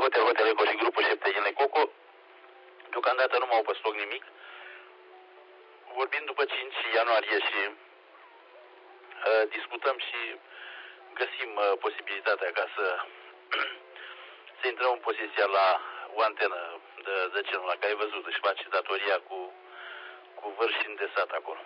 Hotel Eco și grupul 7 din Coco. Deocamdată nu m-au pe stoc nimic. Vorbim după 5 ianuarie și discutăm și găsim posibilitatea ca să intrăm în posesia la o antenă de genul la care ai văzut, își face datoria cu vârf și îndesat acolo.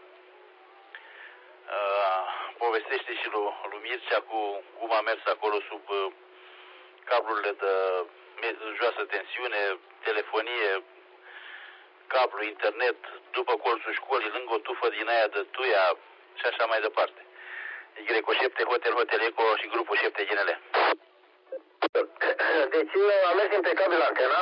Povestește și lui Mircea cum a mers acolo sub cablurile de joasă tensiune, telefonie, cablu, internet, după colțul școlii, lângă o tufă din aia de tuia și așa mai departe. Greco 7, Hotel Eco și grupul 7 GNL. Deci am mers impecabil antena,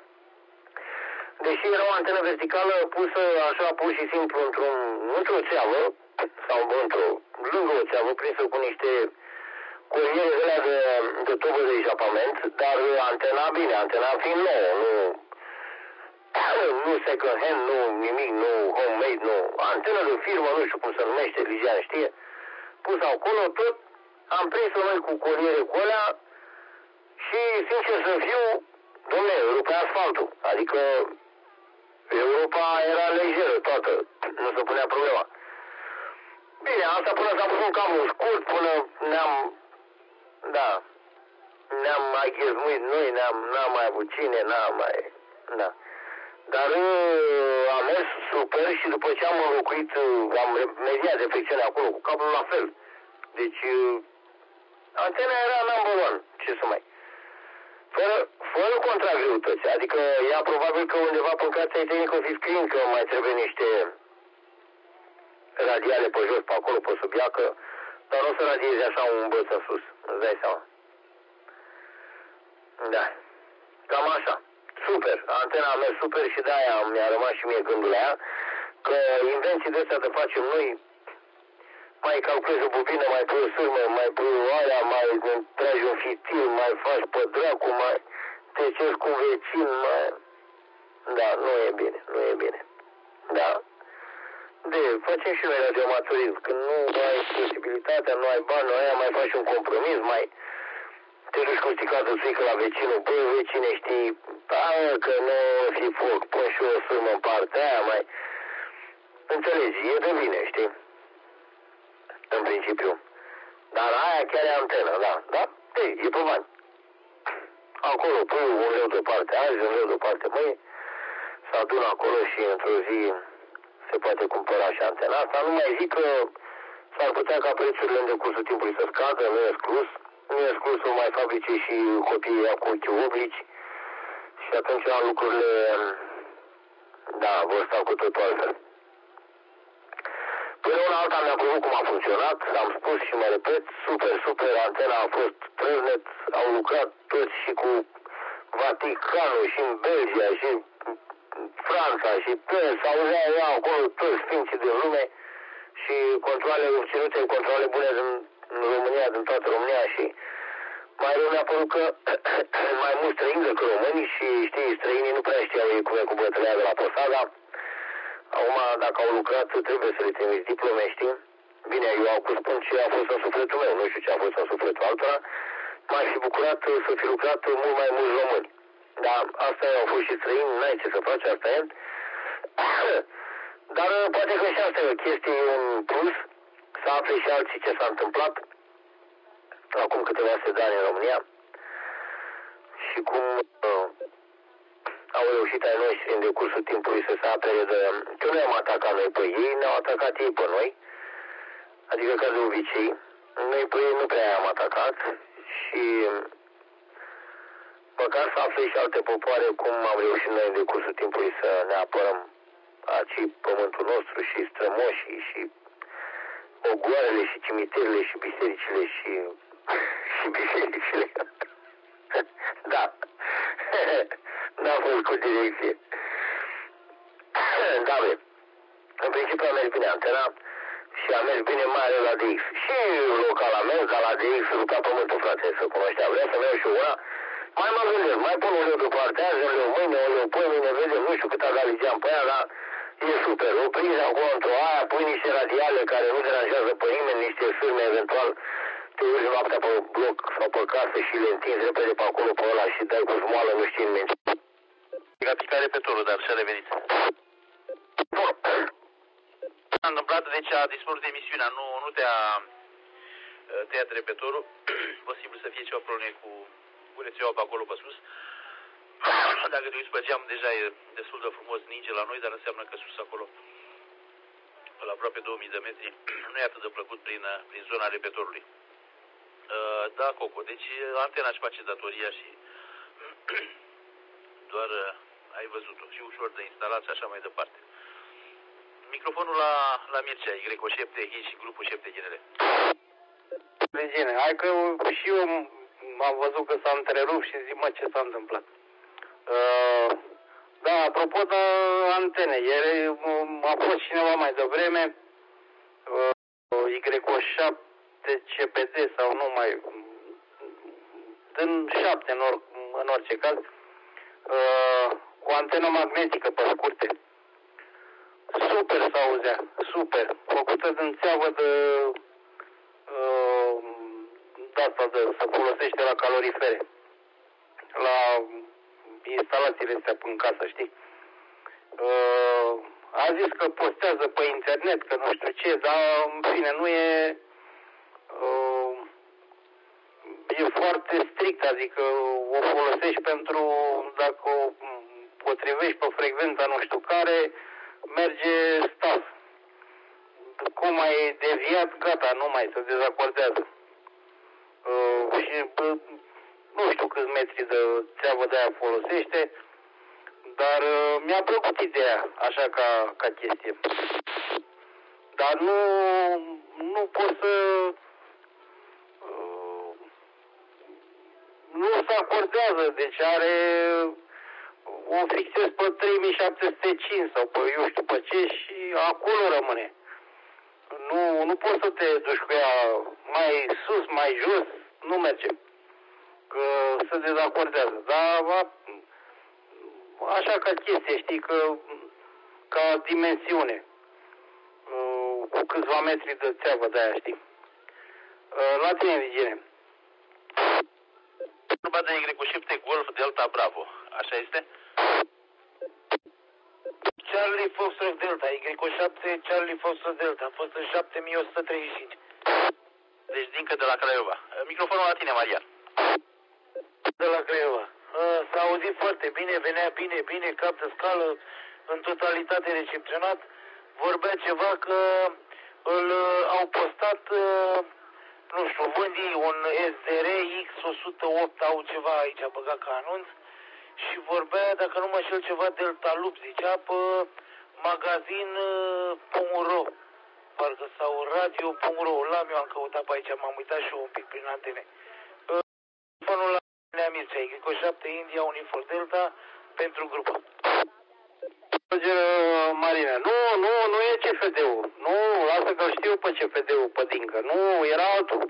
deși era o antenă verticală pusă așa pur și simplu într-o țeavă, sau lângă o țeavă, prinsă cu niște coliere alea de tubă de eșapament, dar antena fiind nouă, nu second hand, nu nimic, nu homemade, nu, antenă de firmă, nu știu cum se numește, Ligian știe, pus acolo, tot am prins-o noi cu coliere cu alea și, sincer să fiu, dom'le, rupea asfaltul, adică Europa era lejeră toată, nu se punea problema. Bine, asta până s-a pus un cablu scurt, până ne-am mai ghezmuit noi, n-am mai avut cine, da. Dar am mers super și după ce am înlocuit, am remediat defecțiunea acolo cu cablul la fel. Deci, antena era number one, ce să mai... Fără contragreutăți, adică ea probabil că undeva pe cața tehnică o fi scris că mai trebuie niște radiale pe jos, pe acolo, pe sub ea, dar nu o să radieze așa un băț în sus, îți dai seama. Da, cam așa. Super, antena a mers super și de-aia mi-a rămas și mie gândul la ea, că invenții de astea te facem noi, mai calculezi o bobină, mai pui o sârmă, mai pui o aia, mai tragi un fitil, mai faci pe dracu, mai te ceri cu vecin, mai... Da, nu e bine. Da. Facem și noi radioamatorism, când nu ai posibilitatea, nu ai bani, nu ai, mai faci un compromis, mai te duci cu sticla de țuică la vecinul, băi, vecine, știi, că nu o fi foc, pun și o sârmă în partea aia, mai... Înțelegi, e de bine, știi? În principiu. Dar aia chiar e antenă, da? Ei, e pe bani. Acolo pui 1 leu deoparte azi, 1 leu deoparte mâine, se adună acolo și într-o zi se poate cumpăra și antena asta. Nu mai zic că s-ar putea ca prețurile în decursul timpului să scadă, nu e exclus. Nu e exclus să mai fabrice și copiii cu ochi oblici și atunci lucrurile, da, vor sta cu totul altfel. Până una alta mi-a plăcut cum a funcționat, am spus și mă repet, super, antena a fost trăznet, au lucrat toți și cu Vaticanul și în Belgia și Franța și s-auzeau acolo toți sfinții din lume și controle obținute, controle bune în România, din toată România și mai rău mi-a părut că mai mulți străini decât români și știi, străinii nu prea știau ei cum e cu bătălia de la Posada. Acum, dacă au lucrat, trebuie să le trimiți diplome, știi? Bine, eu acum spun ce a fost în sufletul meu, nu știu ce a fost în sufletul altora. M-aș fi bucurat să fi lucrat mult mai mulți români. Dar asta au fost și străini, n-ai ce să faci, asta e. Dar poate că și asta e o chestie, un plus, să afle și alții ce s-a întâmplat acum câteva sute de ani în România și cum au reușit ai noștri în decursul timpului să se apere de... Că noi am atacat noi pe ei, ne-au atacat ei pe noi, adică ca de obicei, noi pe ei nu prea am atacat și măcar să afle și alte popoare cum am reușit noi în decursul timpului să ne apărăm aici pământul nostru și strămoșii și ogoarele și cimiterile și bisericile și bisericile. Da. N-a fost cu direcție. Da, bine. În principiu a mers bine antena și a mers bine mai ales la DX. Și local a mers, dar la DX lucra pământul, frate, să cunoștea. Vreau să merg și una. Mai mă gândesc, mai pun 1 leu deoparte azi, 1 leu mâine, 1 leu poi mâine, vedem, nu știu cât a dat ligeam pe aia, dar e super. O prinzi acolo într-o aia, pui niște radiale care nu deranjează pe nimeni, niște firme eventual te urci noaptea pe bloc sau pe casă și le întinzi repede pe acolo pe ăla și dai cu smoală, nu știi nimeni. A picat repetorul, dar și-a revenit. S-a întâmplat, deci a dispărut emisiunea, nu te-a tăiat repetorul. Posibil să fie ceva probleme cu rețeaua pe acolo pe sus. Dacă te uiți pe geam, deja e destul de frumos, ninge la noi, dar înseamnă că sus acolo, la aproape 2000 de metri, nu e atât de plăcut prin zona repetorului. Da, Coco, deci antena își face datoria și doar ai văzut-o și ușor de instalat și așa mai departe. Microfonul la Mircea, Y7 Hit și grupul 7 GNR. Regine, hai că și eu am văzut că s-a întrerupt și zic, mă, ce s-a întâmplat. Da, apropo de antene, ieri a fost cineva mai devreme, Y7 CPD sau nu mai, din 7 în orice caz, cu antenă magnetică pe scurte. Super s-auzea, super, făcută din țeavă de asta să folosește la calorifere, la instalațiile astea în casă, știi? A zis că postează pe internet, că nu știu ce, dar în fine nu e e foarte strict, adică o folosești pentru, dacă o potrivești pe frecvența nu știu care, merge stas. Cum ai deviat, gata, nu mai se dezacordează. Și nu știu câți metri de țeavă de aia folosește, dar mi-a plăcut ideea, așa ca chestie. Dar nu pot să... nu se acordează, deci o fixez pe 3705 sau pe eu știu pe ce și acolo rămâne. Nu poți să te duci cu ea mai sus, mai jos, nu merge. Că se dezacordează. Dar așa ca chestie, știi, ca dimensiune. Cu câțiva metri de țeavă de aia, știi. La tine, Vigine. Vorba de Y7 Golf Delta Bravo, așa este? Charlie Foxtrot Delta, Y7 Charlie Foxtrot Delta, a fost în 7135. Deci dincă de la Craiova. Microfonul la tine, Marian. De la Craiova. S-a auzit foarte bine, venea bine, cap de scală, în totalitate recepționat. Vorbea ceva că îl au postat, nu știu, vândii un SDR X108, au ceva aici băgat ca anunț. Și vorbea, dacă nu mă știu ceva, Delta Loop, zicea, pe magazin.ro, parcă, sau radio.ro, l-am eu, am căutat pe aici, m-am uitat și eu un pic prin antene. Telefonul la Nea Mircea, Y7 India Unifor Delta, pentru grupă. Marina, nu e CFD-ul, nu, lasă că știu pe CFD-ul, pe Dincă, nu, era altul,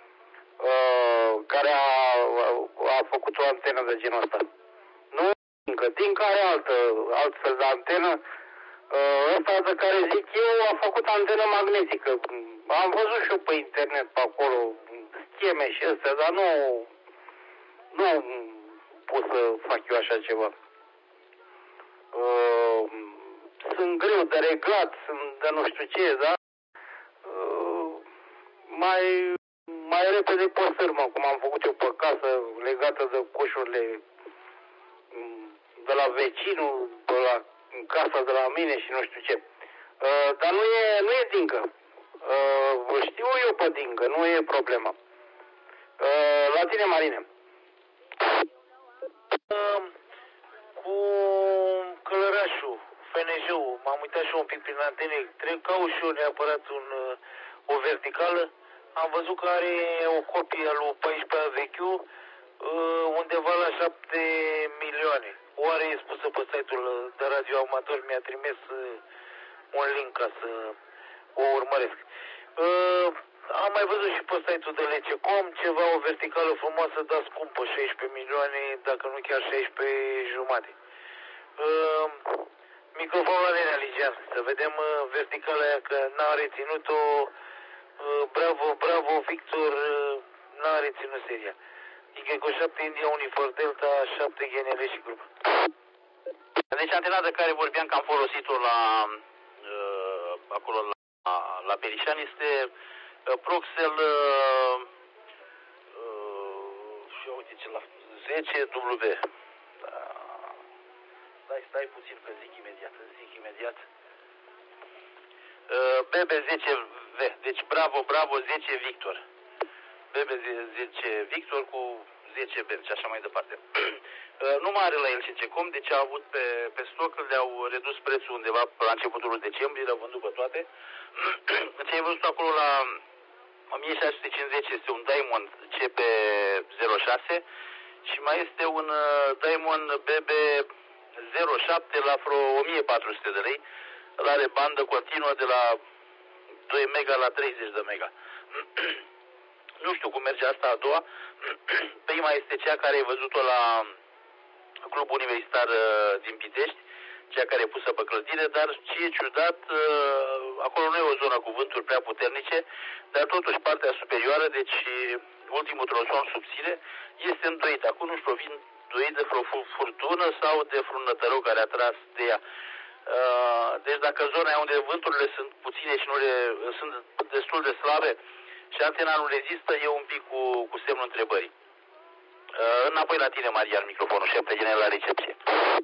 care a făcut o antenă de genul ăsta. Nu Dincă are altfel de antenă. Ăsta de care zic eu a făcut antenă magnetică. Am văzut și eu pe internet pe acolo scheme și astea, dar nu pot să fac eu așa ceva. Sunt greu de reglat, sunt de nu știu ce, da? Mai repede pe sârmă, cum am făcut eu pe casă, legată de coșurile de la vecinul, de la casa de la mine și nu știu ce. Dar nu e Dincă. Știu eu pe Dincă, nu e problema. La tine, Marine. Cu Călărașul, FNJ-ul, m-am uitat și eu un pic prin antene, caut și eu neapărat o verticală. Am văzut că are o copie al lui 14 vechiul, undeva la 7 milioane. Oare e spusă pe site-ul de radio amator, mi-a trimis un link ca să o urmăresc. Am mai văzut și pe site-ul de Lececom ceva, o verticală frumoasă, dar scumpă, 16 milioane, dacă nu chiar 16 jumate. Microfonul la Nenea Ligian, să vedem verticala aia, că n-a reținut-o Bravo, Victor n-a reținut seria. Eco 7 India Unifor Delta 7 GNL și grup. Deci antena de care vorbeam că am folosit-o la acolo la Perișan este Proxel și uite ce la 10W. Stai puțin că zic imediat. BB10V, deci Bravo 10 Victor. BB10 Victor cu 10 benzi și așa mai departe. Nu mai are la el CCCOM, deci a avut pe stoc, le-au redus prețul undeva la începutul decembrie, le-au vândut pe toate. Ce ai văzut acolo la 1650 este un Diamond CP06 și mai este un Diamond BB07 la vreo 1400 de lei. El are bandă continuă de la 2 mega la 30 de mega. Nu știu cum merge asta a doua. Prima este cea care ai văzut-o la Clubul Universitar din Pitești, cea care e pusă pe clădire, dar ce e ciudat, acolo nu e o zonă cu vânturi prea puternice, dar totuși partea superioară, deci ultimul tronson subțire, este îndoit. Acum nu știu, vin doit de vreo furtună sau de vreun nătăroc care a tras de ea. Deci dacă zona aia unde vânturile sunt puține și sunt destul de slabe și antena nu rezistă, e un pic cu semnul întrebării. Înapoi la tine, Marian, microfonul șef de general la recepție.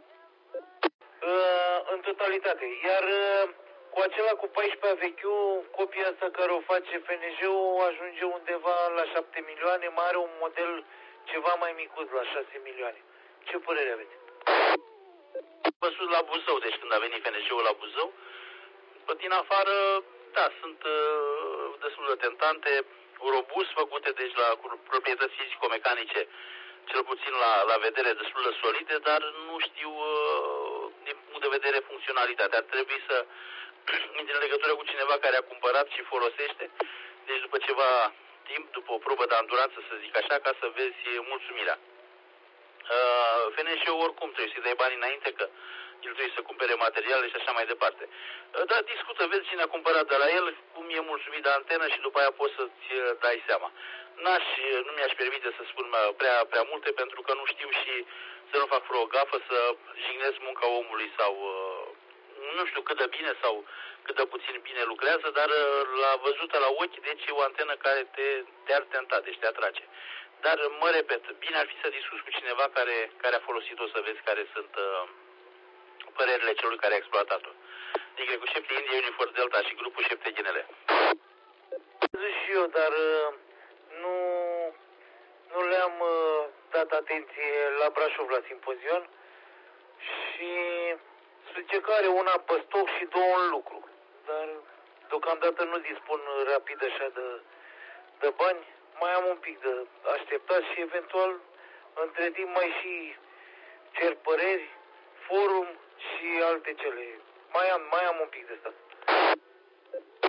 În totalitate. Iar cu acela cu 14 vechiul, copia asta care o face FNJ-ul ajunge undeva la 7 milioane, mai are un model ceva mai micuț la 6 milioane. Ce părere aveți? Văzut la Buzău, deci când a venit FNJ-ul la Buzău, pe din afară, da, sunt destul de tentante, robust făcute, deci la proprietăți fizico-mecanice, cel puțin la vedere destul de solide, dar nu știu din punct de vedere funcționalitate. Ar trebui să intri în legătură cu cineva care a cumpărat și folosește, deci după ceva timp, după o probă de anduranță, să zic așa, ca să vezi mulțumirea. FNJ-ul oricum trebuie să-i dai bani înainte, că el trebuie să cumpere materiale și așa mai departe. Da, discută, vezi cine a cumpărat de la el, cum e mulțumit de antenă și după aia poți să-ți dai seama. Nu mi-aș permite să spun prea multe, pentru că nu știu și să nu fac vreo gafă, să jignesc munca omului sau nu știu cât de bine sau cât de puțin bine lucrează, dar la văzută la ochi, deci e o antenă care te-ar tenta, deci te atrage. Dar, mă repet, bine ar fi să discuți cu cineva care a folosit-o, să vezi care sunt părerile celui care a exploatat-o. Adică cu 7 India Unifor Delta și grupul 7 GNL. Zic și eu, dar nu le-am dat atenție la Brașov la simpozion și zice că are una pe stoc și două în lucru. Dar deocamdată nu dispun rapid așa de bani. Mai am un pic de așteptat și eventual între timp mai și cer păreri, forum și alte cele. Mai am un pic de stat.